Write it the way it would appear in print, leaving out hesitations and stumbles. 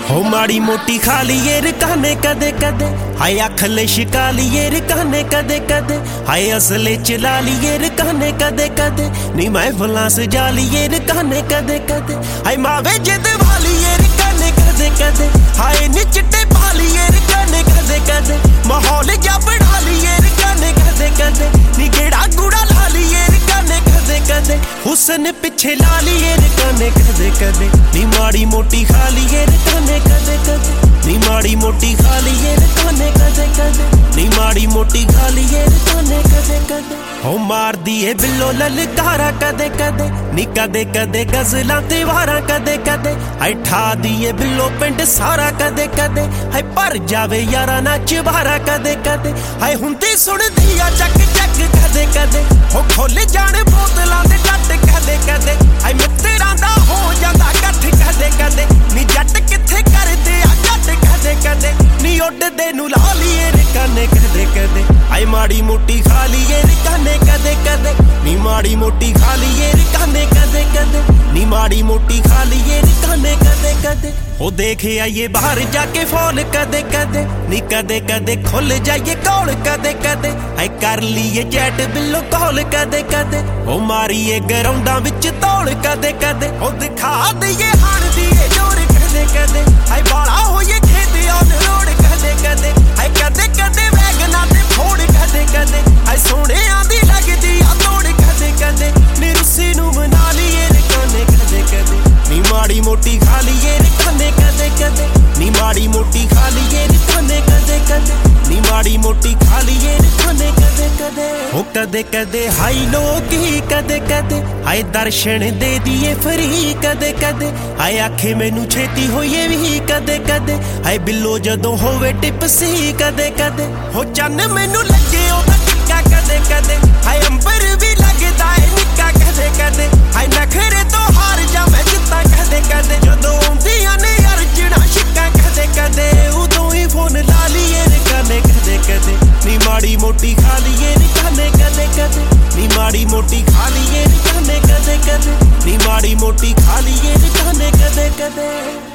हो माड़ी मोटी खा लिए रकाने कदे कदे, हाय अखले शिका लिए रकाने कदे कदे, हाय असले चला लिए रकाने कदे कदे, नी महफिलां सजा लिए रकाने कदे कदे, हाय मावे जिद वालिए रकाने कदे कदे, हाय नी चिट्टे पा लिए रकाने कदे कदे, माहौल जा बढ़ा लिए रकाने कदे कदे, नी गेड़ा गुड़ा ला लिए रकाने कदे कदे, हुस्न पिछे ला लिए रकाने कदे कदे, नी माड़ी मोटी खा लिए रकाने कदे कदे, नी माड़ी मोटी खा लिए रकाने कदे कदे, नी माड़ी मोटी खा लिए रकाने कदे कदे। हो मार दिए बिल्लो ललकारा कदे कदे, नी कदे कदे गजलां ते वारां कदे कदे, हाय ठा दिए बिल्लो पिंड सारा कदे कदे, हाय भर जावे यारा ना चबारा कदे कदे, हाय हुंदी सुणदी आ चक चक कदे कदे, हो खोल जाण बोतलां दे टट कदे कदे, हाय मित्तरां दा हो जांदा गठ कदे कदे, नी जट किथे करदे आ जट कदे कदे, नी उड्डदे नूं ला लिए रकाने कदे कदे, हाय माड़ी मोटी खा लिए रकाने कदे कदे, नी माड़ी मोटी खा लिए रकाने कदे कदे, नी माड़ी मोटी खा लिए रकाने कदे कदे। हो देखे आइए बाहर जाके फॉल कदे कदे, नी कदे कदे खुल जाइए कौल कदे कदे, हाय कर लिए जैट बिल्लो कौल कदे कदे, हो मारिए ग्राउंडां विच तौल कदे कदे, हो दिखा दिए हार दिए जोर कदे कदे, हाय बाला होइए खेत ऑन रोड कदे कदे, हाय कदे कदे वैगना ते फोड़ कदे कदे, हाय सोने आंदी लगदी आ तोड़ कदे कदे, नी रुस्सी नूं मना लिए रकाने कदे कदे, नी माड़ी मोटी खा लिए रकाने कदे कदे, नी माड़ी मोटी खा लिए रकाने कदे कदे, नी माड़ी मोटी खा लिए रकाने कदे कदे। हो कदे कदे हाई लोग ही कदे कदे, हाय दर्शन दे दिए फ्री कदे कदे, हाय आखे मैनू छेती होइए भी कदे कदे, हाय बिल्लो जदों होवे टिपसी कदे कदे, हो चन्न मैनू लगे ओदा टिक्का कदे कदे, हाय अंबर भी लगदा है निक्का कदे कदे, हाय नखरे तो हार जा मैं जिद्दां कदे कदे, जदों आउंदियां ने अर्जना शिक्का कदे कदे, उदों ही फोन ला लिए रकाने कदे कदे, नी माड़ी मोटी खा लिए रकाने कदे कदे, नी माड़ी मोटी खा लिए रकाने कदे कदे, नी माड़ी मोटी खा लिए रकाने कदे कदे।